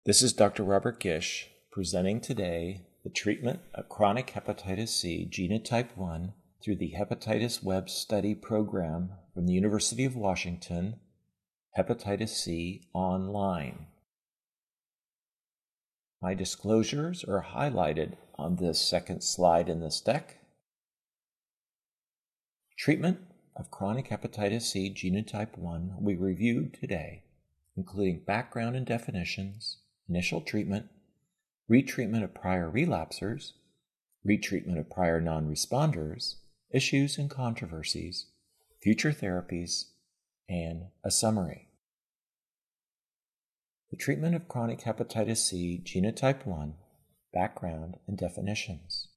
This is Dr. Robert Gish presenting today the treatment of chronic hepatitis C genotype 1 through the Hepatitis Web Study Program from the University of Washington, Hepatitis C Online. My disclosures are highlighted on this second slide in this deck. Treatment of chronic hepatitis C genotype 1 we reviewed today, including background and definitions, initial treatment, retreatment of prior relapsers, retreatment of prior non-responders, issues and controversies, future therapies, and a summary. The treatment of chronic hepatitis C genotype 1, background and definitions.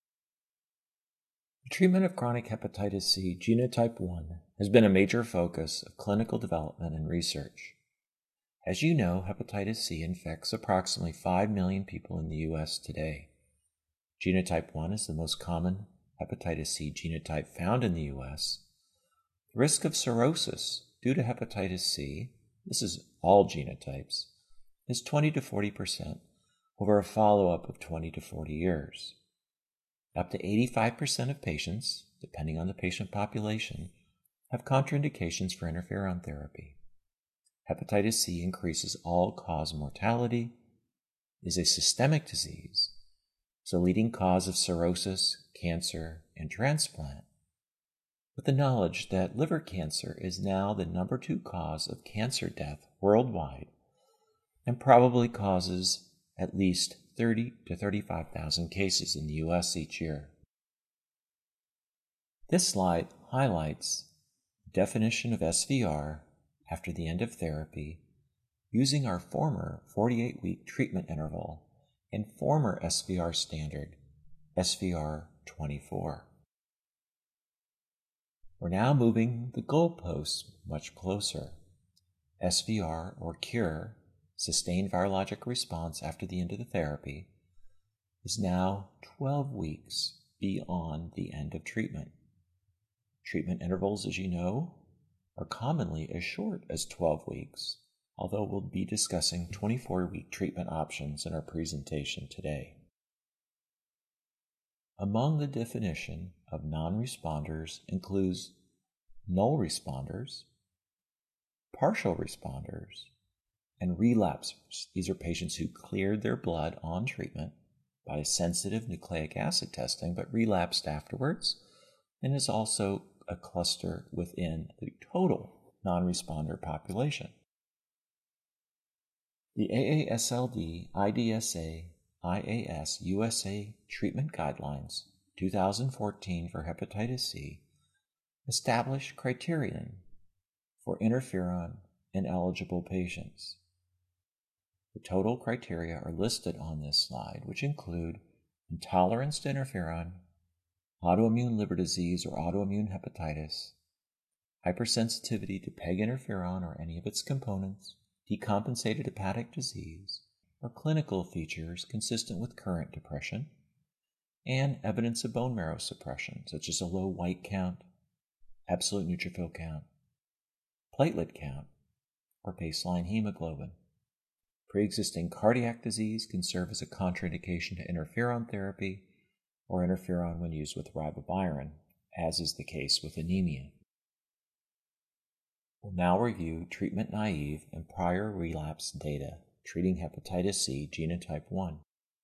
The treatment of chronic hepatitis C genotype 1 has been a major focus of clinical development and research. As you know, hepatitis C infects approximately 5 million people in the U.S. today. Genotype 1 is the most common hepatitis C genotype found in the U.S. The risk of cirrhosis due to hepatitis C, this is all genotypes, is 20 to 40% over a follow-up of 20 to 40 years. Up to 85% of patients, depending on the patient population, have contraindications for interferon therapy. Hepatitis C increases all-cause mortality, is a systemic disease, is a leading cause of cirrhosis, cancer, and transplant, with the knowledge that liver cancer is now the number 2 cause of cancer death worldwide and probably causes at least 30 to 35,000 cases in the U.S. each year. This slide highlights the definition of SVR after the end of therapy using our former 48-week treatment interval and former SVR standard, SVR 24. We're now moving the goalposts much closer. SVR, or cure, sustained virologic response after the end of the therapy, is now 12 weeks beyond the end of treatment. Treatment intervals, as you know, are commonly as short as 12 weeks, although we'll be discussing 24-week treatment options in our presentation today. Among the definition of non-responders includes null responders, partial responders, and relapsers. These are patients who cleared their blood on treatment by sensitive nucleic acid testing but relapsed afterwards, and is also a cluster within the total non-responder population. The AASLD IDSA IAS USA Treatment Guidelines 2014 for hepatitis C establish criterion for interferon in eligible patients. The total criteria are listed on this slide, which include intolerance to interferon, autoimmune liver disease or autoimmune hepatitis, hypersensitivity to PEG interferon or any of its components, decompensated hepatic disease, or clinical features consistent with current depression, and evidence of bone marrow suppression, such as a low white count, absolute neutrophil count, platelet count, or baseline hemoglobin. Pre-existing cardiac disease can serve as a contraindication to interferon therapy or interferon when used with ribavirin, as is the case with anemia. We'll now review treatment-naive and prior relapse data treating hepatitis C genotype 1.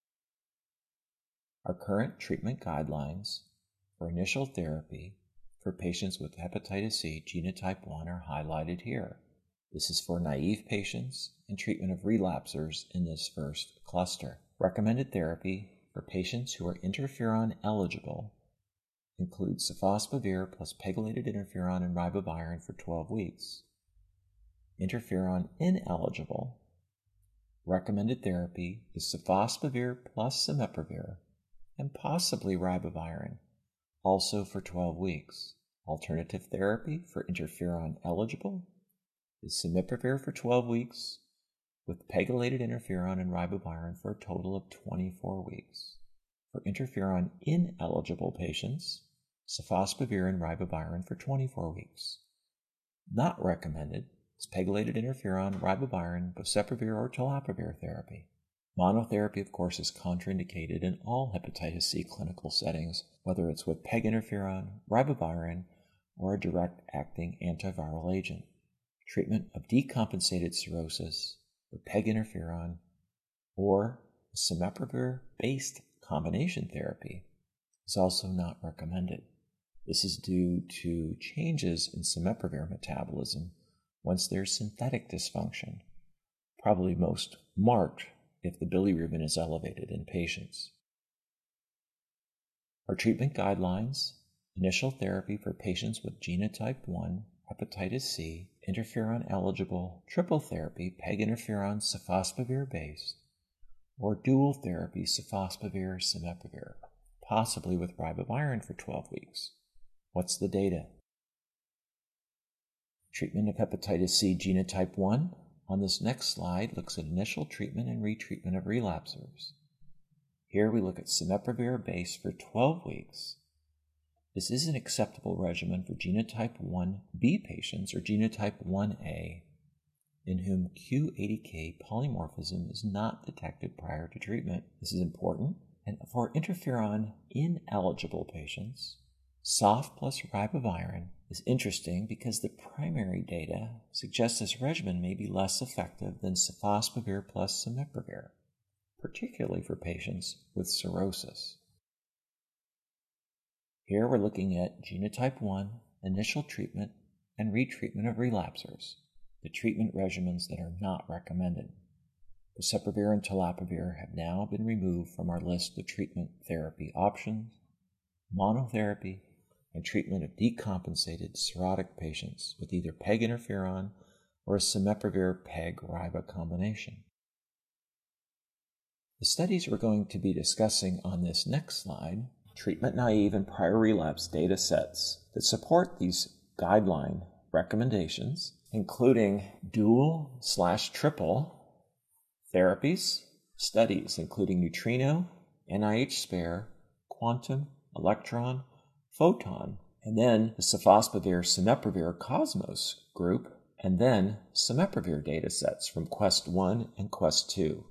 Our current treatment guidelines for initial therapy for patients with hepatitis C genotype 1 are highlighted here. This is for naive patients and treatment of relapsers in this first cluster. Recommended therapy for patients who are interferon eligible includes sofosbuvir plus pegylated interferon and ribavirin for 12 weeks. Interferon ineligible, recommended therapy is sofosbuvir plus cimeprevir and possibly ribavirin, also for 12 weeks. Alternative therapy for interferon eligible is cimeprevir for 12 weeks with pegylated interferon and ribavirin for a total of 24 weeks. For interferon ineligible patients, sofosbuvir and ribavirin for 24 weeks. Not recommended, is pegylated interferon, ribavirin, boceprevir, or telaprevir therapy. Monotherapy, of course, is contraindicated in all hepatitis C clinical settings, whether it's with peg interferon, ribavirin, or a direct-acting antiviral agent. Treatment of decompensated cirrhosis with peg interferon or cimeprevir-based combination therapy is also not recommended. This is due to changes in cimeprevir metabolism once there's synthetic dysfunction, probably most marked if the bilirubin is elevated in patients. Our treatment guidelines: initial therapy for patients with genotype 1 hepatitis C, interferon-eligible triple therapy, peg interferon sofosbuvir-based, or dual therapy sofosbuvir-cimeprevir, possibly with ribavirin for 12 weeks. What's the data? Treatment of hepatitis C genotype 1 on this next slide looks at initial treatment and retreatment of relapsers. Here we look at cimeprevir-based for 12 weeks. This is an acceptable regimen for genotype 1b patients or genotype 1a in whom Q80K polymorphism is not detected prior to treatment. This is important. And for interferon ineligible patients, SOF plus ribavirin is interesting because the primary data suggests this regimen may be less effective than sofosbuvir plus cimeprevir, particularly for patients with cirrhosis. Here we're looking at genotype 1, initial treatment, and retreatment of relapsers, the treatment regimens that are not recommended. Boceprevir and telaprevir have now been removed from our list of treatment therapy options. Monotherapy and treatment of decompensated cirrhotic patients with either peg interferon or a cimeprevir-peg-riba combination. The studies we're going to be discussing on this next slide, treatment-naive and prior relapse data sets that support these guideline recommendations, including dual/triple therapies, studies including Neutrino, NIH SPARE, Quantum, Electron, Photon, and then the sofosbuvir-cimeprevir Cosmos group, and then cimeprevir data sets from Quest 1 and Quest 2.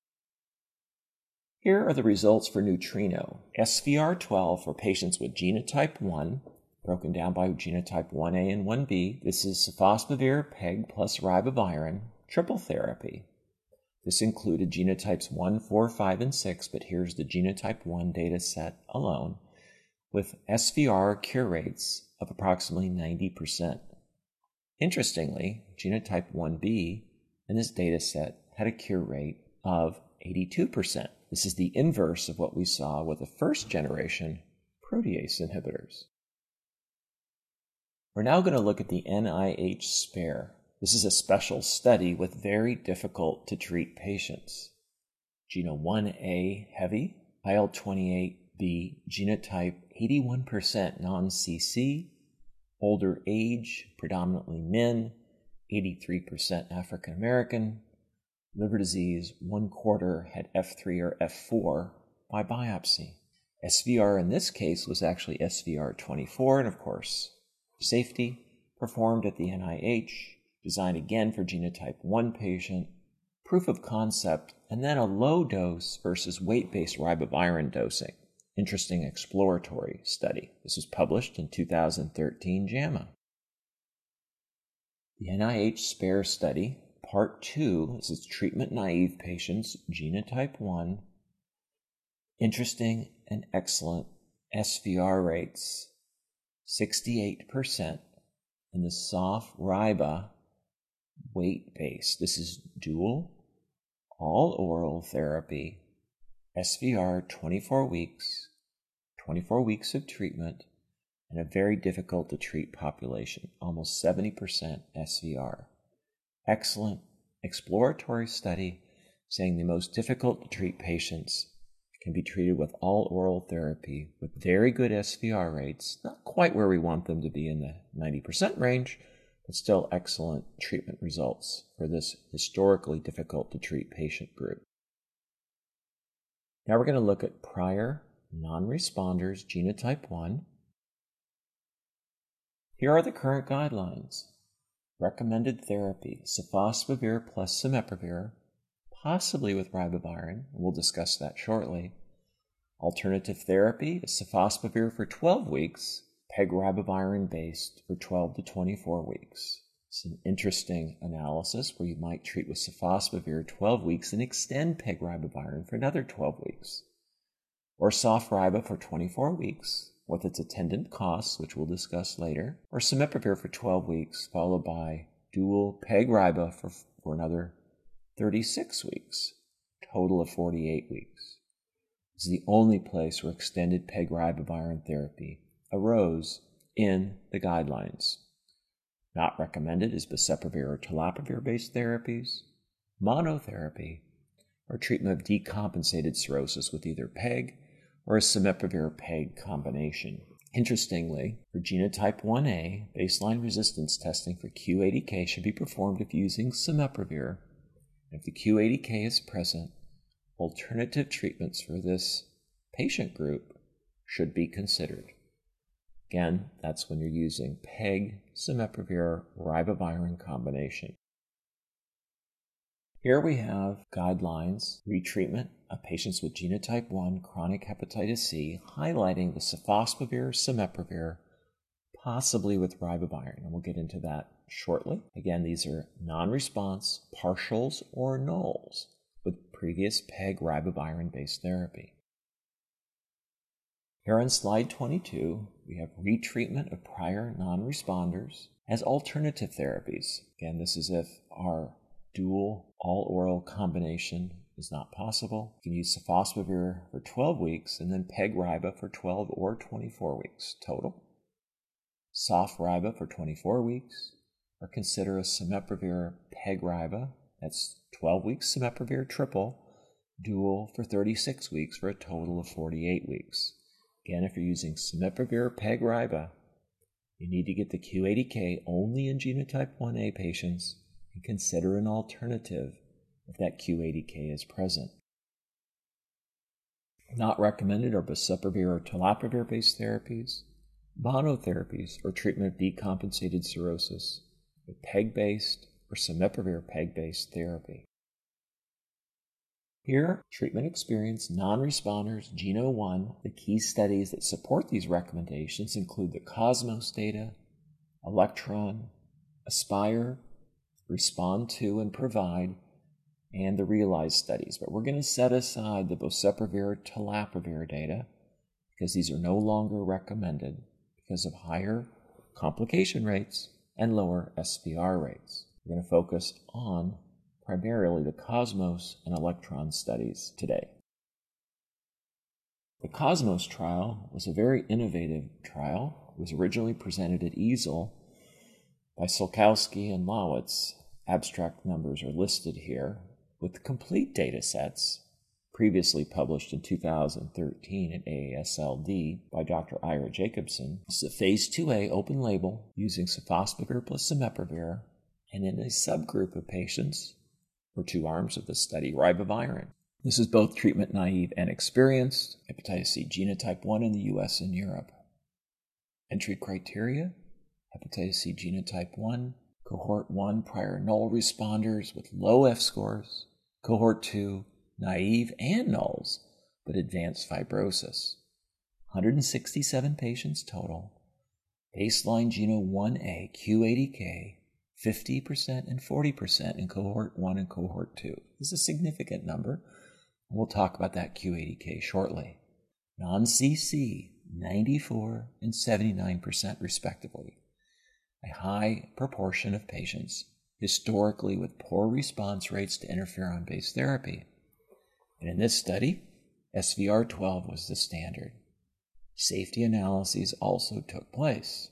Here are the results for Neutrino. SVR12 for patients with genotype 1, broken down by genotype 1A and 1B. This is sofosbuvir, peg plus ribavirin, triple therapy. This included genotypes 1, 4, 5, and 6, but here's the genotype 1 data set alone, with SVR cure rates of approximately 90%. Interestingly, genotype 1B in this data set had a cure rate of 82%. This is the inverse of what we saw with the first generation protease inhibitors. We're now going to look at the NIH SPARE. This is a special study with very difficult to treat patients. Geno 1A heavy, IL-28B genotype 81% non-CC, older age, predominantly men, 83% African American, liver disease, 1/4 had F3 or F4 by biopsy. SVR in this case was actually SVR24, and of course, safety, performed at the NIH, designed again for genotype 1 patient, proof of concept, and then a low dose versus weight-based ribavirin dosing. Interesting exploratory study. This was published in 2013 JAMA. The NIH SPARE study, Part 2, this is treatment-naive patients, genotype 1. Interesting and excellent SVR rates, 68%, in the SOF-RIBA weight-based. This is dual, all-oral therapy, SVR 24 weeks of treatment, and a very difficult to treat population, almost 70% SVR. Excellent exploratory study saying the most difficult to treat patients can be treated with all oral therapy with very good SVR rates, not quite where we want them to be in the 90% range, but still excellent treatment results for this historically difficult to treat patient group. Now we're going to look at prior non-responders, genotype 1. Here are the current guidelines. Recommended therapy, sofosbuvir plus cimeprevir, possibly with ribavirin. We'll discuss that shortly. Alternative therapy is sofosbuvir for 12 weeks, peg-ribavirin based for 12 to 24 weeks. It's an interesting analysis where you might treat with sofosbuvir 12 weeks and extend peg-ribavirin for another 12 weeks. Or sofriba for 24 weeks, with its attendant costs, which we'll discuss later, or cimeprevir for 12 weeks, followed by dual peg-riba for another 36 weeks, total of 48 weeks. This is the only place where extended peg-ribavirin therapy arose in the guidelines. Not recommended is boceprevir or telaprevir-based therapies, monotherapy, or treatment of decompensated cirrhosis with either PEG or a cimeprevir-PEG combination. Interestingly, for genotype 1A, baseline resistance testing for Q80K should be performed if using cimeprevir. If the Q80K is present, alternative treatments for this patient group should be considered. Again, that's when you're using PEG, cimeprevir, ribavirin combination. Here we have guidelines, retreatment of patients with genotype 1 chronic hepatitis C, highlighting the sofosbuvir, cimeprevir, possibly with ribavirin, and we'll get into that shortly. Again, these are non-response, partials, or nulls with previous PEG ribavirin-based therapy. Here on slide 22, we have retreatment of prior non-responders as alternative therapies. Again, this is if our dual all-oral combination is not possible. You can use sofosbuvir for 12 weeks and then peg-riba for 12 or 24 weeks total. Sofriba for 24 weeks, or consider a cimeprevir peg-riba, that's 12 weeks cimeprevir triple, dual for 36 weeks for a total of 48 weeks. Again, if you're using cimeprevir peg-riba, you need to get the Q80K only in genotype 1A patients and consider an alternative if that Q80K is present. Not recommended are boceprevir or telaprevir-based therapies, monotherapies, or treatment of decompensated cirrhosis with PEG-based or cimeprevir PEG-based therapy. Here, treatment experienced non-responders, GENO-1. The key studies that support these recommendations include the COSMOS data, ELECTRON, ASPIRE, RESPOND-2 and PROVIDE, and the REALIZE studies. But we're going to set aside the boceprevir telaprevir data because these are no longer recommended because of higher complication rates and lower SVR rates. We're going to focus on primarily the COSMOS and ELECTRON studies today. The COSMOS trial was a very innovative trial. It was originally presented at EASL by Sulkowski and Lawitz. Abstract numbers are listed here, with complete data sets previously published in 2013 at AASLD by Dr. Ira Jacobson. This is a phase 2A open label using sofosbuvir plus cimeprevir, and in a subgroup of patients, or two arms of the study, ribavirin. This is both treatment naive and experienced, hepatitis C genotype 1 in the US and Europe. Entry criteria, hepatitis C genotype 1, cohort 1 prior null responders with low F scores, cohort 2 naive and nulls, but advanced fibrosis. 167 patients total, baseline GENO-1A Q80K, 50% and 40% in cohort 1 and cohort 2. This is a significant number, and we'll talk about that Q80K shortly. Non-CC, 94 and 79% respectively. A high proportion of patients historically with poor response rates to interferon-based therapy. And in this study, SVR12 was the standard. Safety analyses also took place.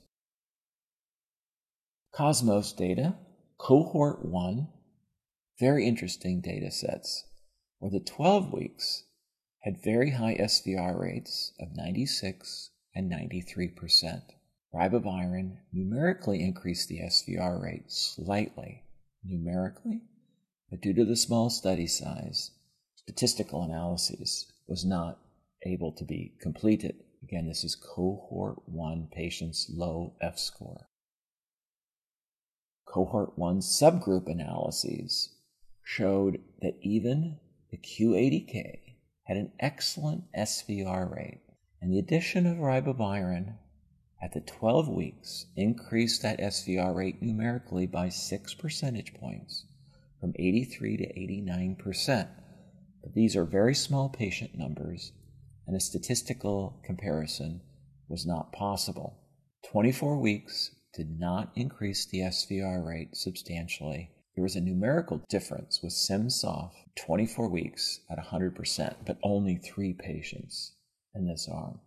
COSMOS data, cohort 1, very interesting data sets, where the 12 weeks had very high SVR rates of 96 and 93%. Ribavirin numerically increased the SVR rate slightly, but due to the small study size, statistical analysis was not able to be completed. Again, this is cohort 1 patients' low F score. Cohort 1 subgroup analyses showed that even the Q80K had an excellent SVR rate, and the addition of ribavirin at the 12 weeks increased that SVR rate numerically by 6 percentage points, from 83 to 89%. But these are very small patient numbers, and a statistical comparison was not possible. 24 weeks did not increase the SVR rate substantially. There was a numerical difference with SimSOF 24 weeks at 100%, but only 3 patients in this arm.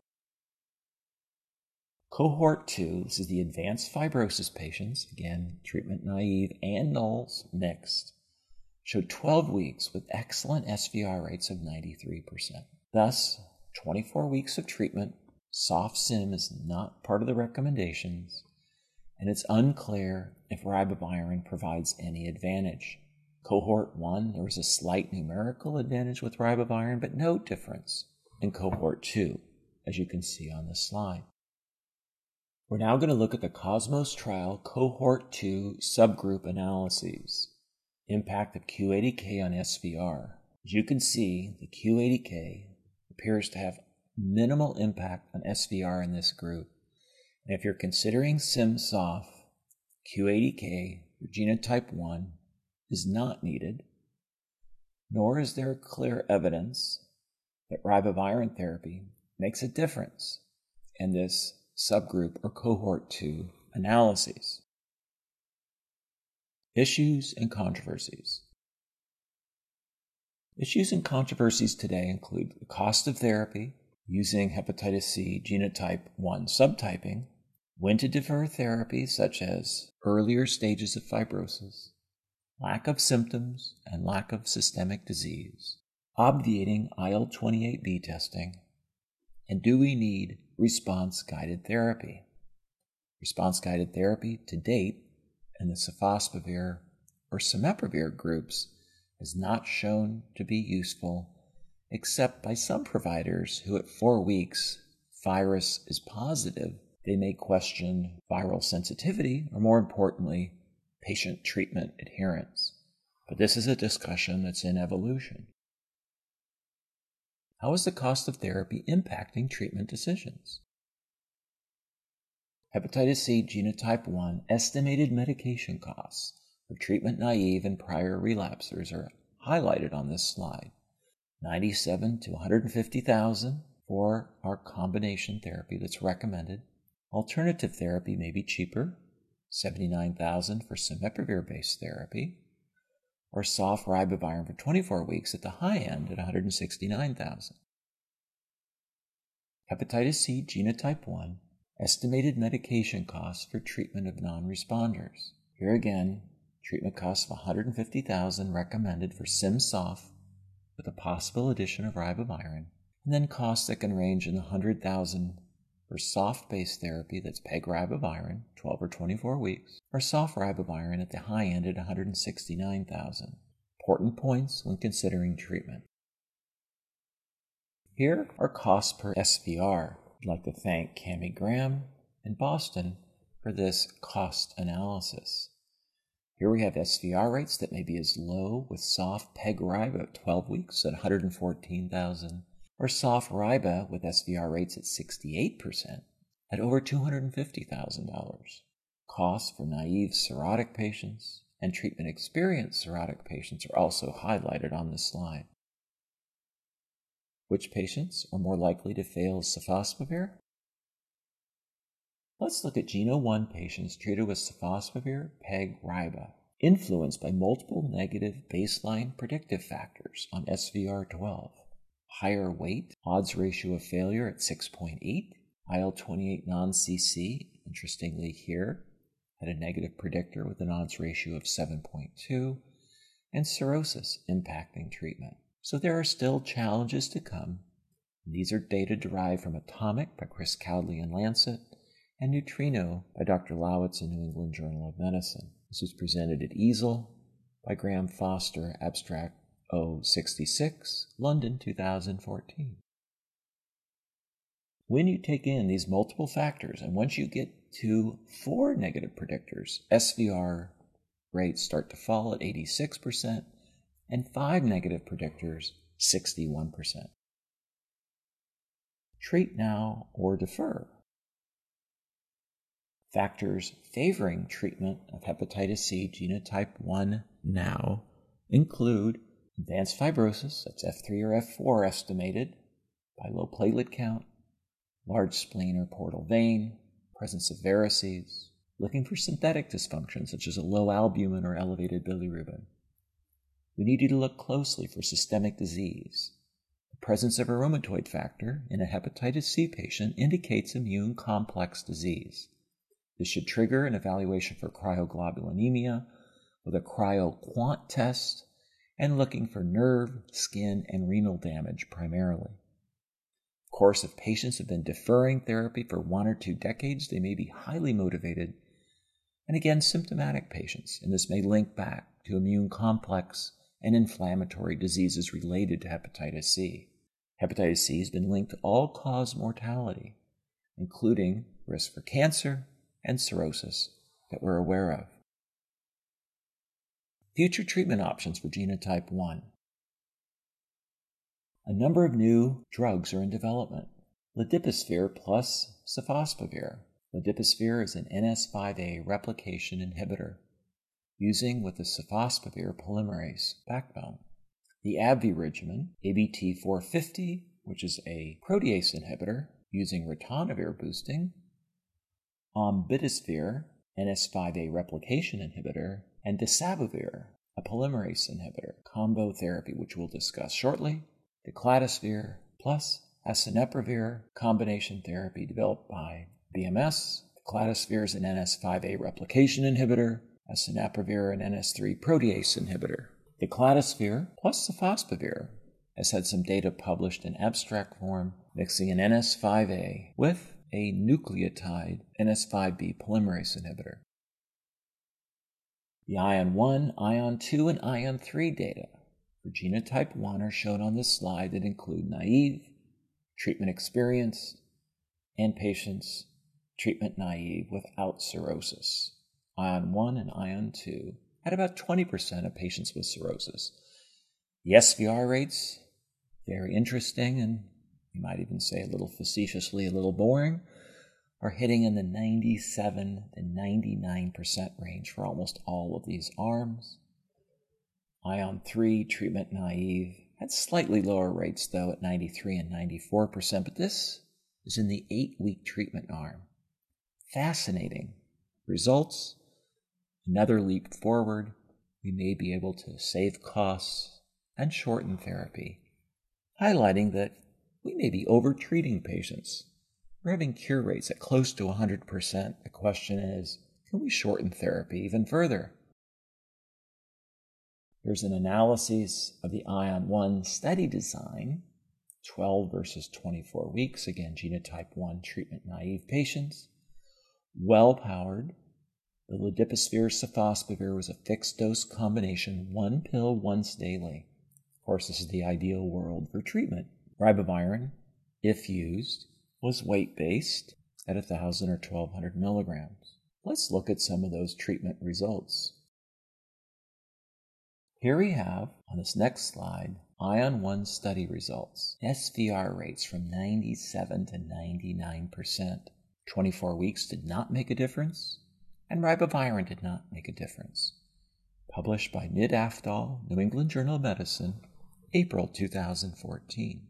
Cohort 2, this is the advanced fibrosis patients, again, treatment naive and nulls mixed, showed 12 weeks with excellent SVR rates of 93%. Thus, 24 weeks of treatment, soft sim is not part of the recommendations, and it's unclear if ribavirin provides any advantage. Cohort 1, there was a slight numerical advantage with ribavirin, but no difference in Cohort 2, as you can see on this slide. We're now going to look at the Cosmos trial Cohort 2 subgroup analyses. Impact of Q80K on SVR. As you can see, the Q80K appears to have minimal impact on SVR in this group. And if you're considering SimSOF, Q80K for genotype 1 is not needed, nor is there clear evidence that ribavirin therapy makes a difference in this subgroup or Cohort 2 analyses. Issues and controversies. Issues and controversies today include the cost of therapy, using hepatitis C genotype 1 subtyping, when to defer therapy such as earlier stages of fibrosis, lack of symptoms and lack of systemic disease, obviating IL-28B testing, and do we need response-guided therapy? Response-guided therapy to date in the sofosbuvir or cimeprevir groups has not shown to be useful, except by some providers who at 4 weeks virus is positive. They may question viral sensitivity, or more importantly, patient treatment adherence. But this is a discussion that's in evolution. How is the cost of therapy impacting treatment decisions? Hepatitis C genotype 1 estimated medication costs for treatment naive and prior relapsers are highlighted on this slide. $97,000 to $150,000 for our combination therapy that's recommended. Alternative therapy may be cheaper, $79,000 for cimeprevir-based therapy, or soft ribavirin for 24 weeks at the high end at $169,000. Hepatitis C genotype 1 estimated medication costs for treatment of non-responders. Here again, treatment costs of $150,000 recommended for SimSOF with a possible addition of ribavirin, and then costs that can range in the $100,000 for soft-based therapy that's peg-ribavirin, 12 or 24 weeks, or soft ribavirin at the high end at $169,000. Important points when considering treatment. Here are costs per SVR. I'd like to thank Cami Graham in Boston for this cost analysis. Here we have SVR rates that may be as low with soft peg-riba at 12 weeks at $114,000, or soft riba with SVR rates at 68% at over $250,000. Costs for naive cirrhotic patients and treatment-experienced cirrhotic patients are also highlighted on this slide. Which patients are more likely to fail sofosbuvir? Let's look at GENO-1 patients treated with sofosbuvir peg-riba, influenced by multiple negative baseline predictive factors on SVR12. Higher weight, odds ratio of failure at 6.8, IL-28 non-CC, interestingly here, had a negative predictor with an odds ratio of 7.2, and cirrhosis impacting treatment. So there are still challenges to come. These are data derived from Atomic by Chris Cowley in Lancet and Neutrino by Dr. Lawitz in New England Journal of Medicine. This was presented at EASL by Graham Foster, Abstract 066, London 2014. When you take in these multiple factors, and once you get to 4 negative predictors, SVR rates start to fall at 86%, and 5 negative predictors, 61%. Treat now or defer. Factors favoring treatment of hepatitis C genotype 1 now include advanced fibrosis, that's F3 or F4 estimated by low platelet count, large spleen or portal vein, presence of varices, looking for synthetic dysfunction such as a low albumin or elevated bilirubin. We need you to look closely for systemic disease. The presence of a rheumatoid factor in a hepatitis C patient indicates immune complex disease. This should trigger an evaluation for cryoglobulinemia with a cryoquant test and looking for nerve, skin, and renal damage primarily. Of course, if patients have been deferring therapy for 1 or 2 decades, they may be highly motivated and again symptomatic patients, and this may link back to immune complex and inflammatory diseases related to hepatitis C. Hepatitis C has been linked to all-cause mortality, including risk for cancer and cirrhosis that we're aware of. Future treatment options for genotype 1. A number of new drugs are in development. Ladipasvir plus sofosbuvir. Ladipasvir is an NS5A replication inhibitor using with the sofosbuvir polymerase backbone. The AbbVie regimen, ABT450, which is a protease inhibitor using ritonavir boosting, Ombitasvir, NS5A replication inhibitor, and Dasabuvir, a polymerase inhibitor, combo therapy, which we'll discuss shortly, Decladisvir plus Asinepravir combination therapy developed by BMS. Decladisvir is an NS5A replication inhibitor, Asinepravir an NS3 protease inhibitor. Decladisvir plus sofosbuvir has had some data published in abstract form mixing an NS5A with a nucleotide NS5B polymerase inhibitor. The ION-1, ION-2, and ION-3 data for genotype 1 are shown on this slide that include naive, treatment experienced, and patients treatment naive without cirrhosis. ION-1 and ION-2 had about 20% of patients with cirrhosis. The SVR rates, very interesting, and you might even say a little facetiously, a little boring, are hitting in the 97 to 99% range for almost all of these arms. ION-3, treatment naive, had slightly lower rates though at 93 and 94%, but this is in the 8-week treatment arm. Fascinating results. Another leap forward. We may be able to save costs and shorten therapy, highlighting that we may be over-treating patients. We're having cure rates at close to 100%. The question is, can we shorten therapy even further? Here's an analysis of the ION-1 study design, 12 versus 24 weeks, again, genotype 1 treatment-naive patients. Well-powered. The ladipasvir sofosbuvir was a fixed-dose combination, 1 pill once daily. Of course, this is the ideal world for treatment. Ribavirin, if used, was weight-based at 1,000 or 1,200 milligrams. Let's look at some of those treatment results. Here we have, on this next slide, ION-1 study results. SVR rates from 97 to 99%. 24 weeks did not make a difference, and ribavirin did not make a difference. Published by Nid-Afdal, New England Journal of Medicine, April 2014.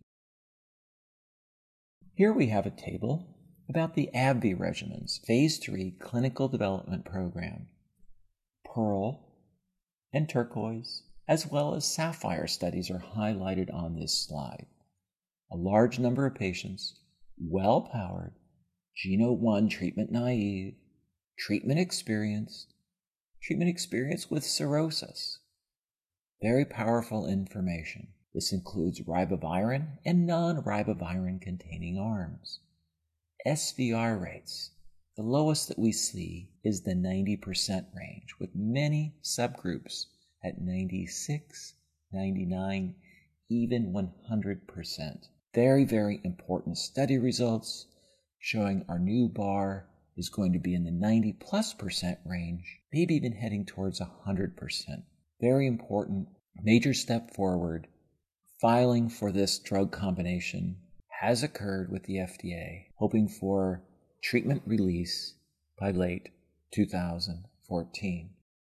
Here we have a table about the AbbVie regimen's Phase 3 clinical development program. Pearl and turquoise, as well as sapphire studies are highlighted on this slide. A large number of patients, well-powered, Geno 1 treatment naive, treatment experienced with cirrhosis. Very powerful information. This includes ribavirin and non-ribavirin containing arms. SVR rates. The lowest that we see is the 90% range, with many subgroups at 96, 99, even 100%. Very, very important study results showing our new bar is going to be in the 90+% range, maybe even heading towards 100%. Very important, major step forward. Filing for this drug combination has occurred with the FDA, hoping for treatment release by late 2014.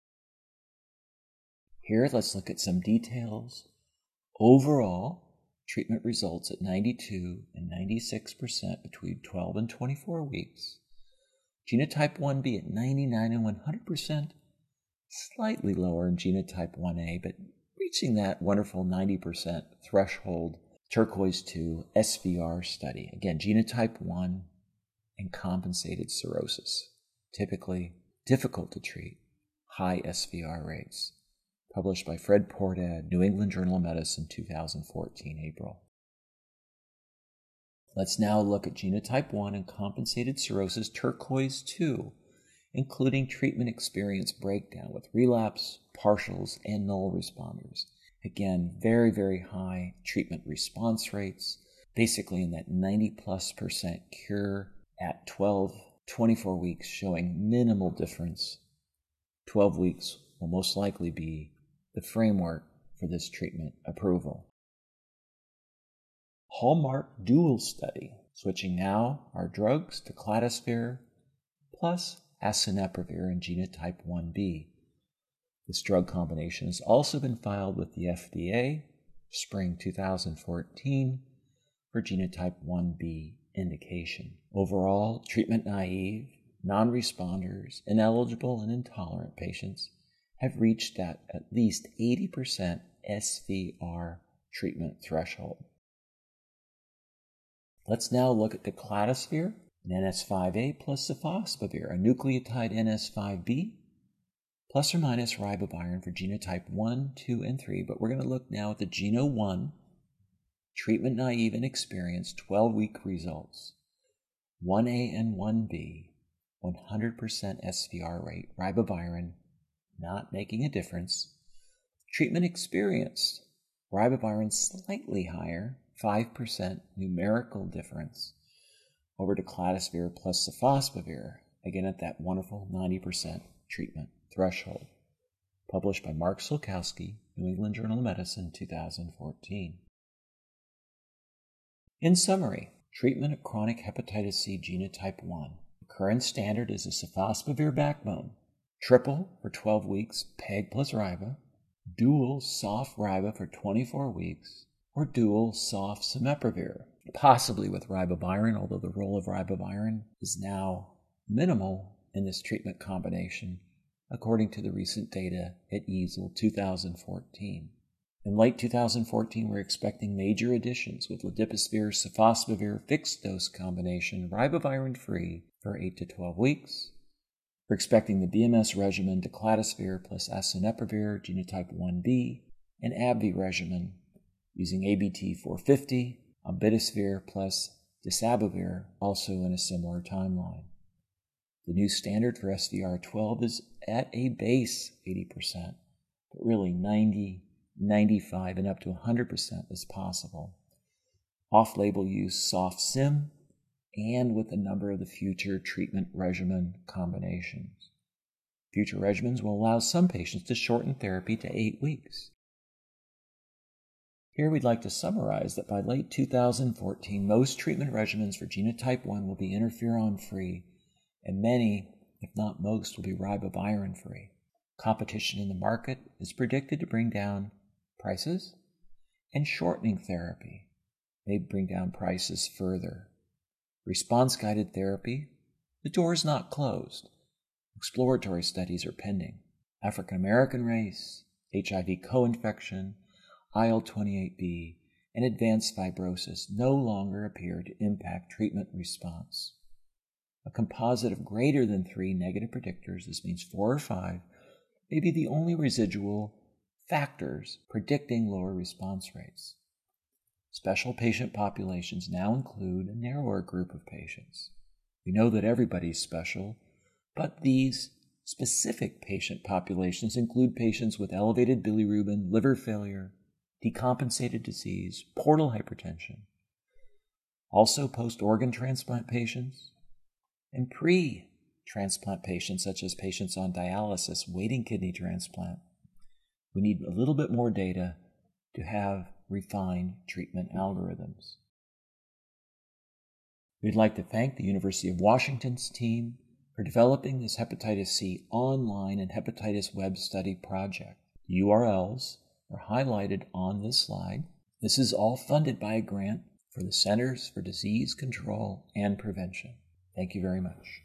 Here, let's look at some details. Overall, treatment results at 92 and 96% between 12 and 24 weeks. Genotype 1b at 99 and 100%, slightly lower in genotype 1a, but reaching that wonderful 90% threshold. Turquoise 2 SVR study. Again, genotype 1 and compensated cirrhosis. Typically difficult to treat, high SVR rates. Published by Fred Pourdad, New England Journal of Medicine, 2014, April. Let's now look at genotype 1 and compensated cirrhosis, Turquoise 2, including treatment experience breakdown with relapse, partials, and null responders. Again, very, very high treatment response rates, basically in that 90+% cure at 24 weeks, showing minimal difference. 12 weeks will most likely be the framework for this treatment approval. Hallmark dual study, switching now our drugs to Cladosphere plus Asineprevir in genotype 1b. This drug combination has also been filed with the FDA, spring 2014, for genotype 1b indication. Overall, treatment-naive, non-responders, ineligible, and intolerant patients have reached at least 80% SVR treatment threshold. Let's now look at the Cladosphere and NS5A plus Sofosbuvir, a nucleotide NS5B, plus or minus ribavirin for genotype 1, 2, and 3. But we're going to look now at the Geno 1, treatment-naive and experienced 12-week results. 1A and 1B, 100% SVR rate, ribavirin not making a difference. Treatment experienced, ribavirin slightly higher, 5% numerical difference, over to Cladosphere plus Sofosbuvir, again at that wonderful 90% treatment threshold. Published by Mark Sulkowski, New England Journal of Medicine, 2014. In summary, treatment of chronic hepatitis C genotype 1. The current standard is a Sofosbuvir backbone. Triple for 12 weeks, PEG plus Riba, dual soft Riba for 24 weeks, or dual soft Simeprevir, possibly with ribavirin, although the role of ribavirin is now minimal in this treatment combination, according to the recent data at EASL 2014. In late 2014, we're expecting major additions with Ladipasvir, Sofosbuvir fixed-dose combination, ribavirin-free for 8 to 12 weeks. We're expecting the BMS regimen to Cladosphere plus Asineprevir, genotype 1b, and AbbVie regimen using ABT 450, Abitavir plus Disabuvir, also in a similar timeline. The new standard for SVR12 is at a base 80%, but really 90, 95, and up to 100% is possible. Off-label use soft sim, and with a number of the future treatment regimen combinations. Future regimens will allow some patients to shorten therapy to 8 weeks. Here we'd like to summarize that by late 2014, most treatment regimens for genotype 1 will be interferon-free, and many, if not most, will be ribavirin-free. Competition in the market is predicted to bring down prices, and shortening therapy may bring down prices further. Response-guided therapy, the door is not closed. Exploratory studies are pending. African American race, HIV co-infection, IL-28B, and advanced fibrosis no longer appear to impact treatment response. A composite of greater than 3 negative predictors, this means 4 or 5, may be the only residual factors predicting lower response rates. Special patient populations now include a narrower group of patients. We know that everybody's special, but these specific patient populations include patients with elevated bilirubin, liver failure, decompensated disease, portal hypertension, also post-organ transplant patients, and pre-transplant patients, such as patients on dialysis waiting kidney transplant. We need a little bit more data to have refined treatment algorithms. We'd like to thank the University of Washington's team for developing this hepatitis C online and hepatitis web study project. The URLs are highlighted on this slide. This is all funded by a grant for the Centers for Disease Control and Prevention. Thank you very much.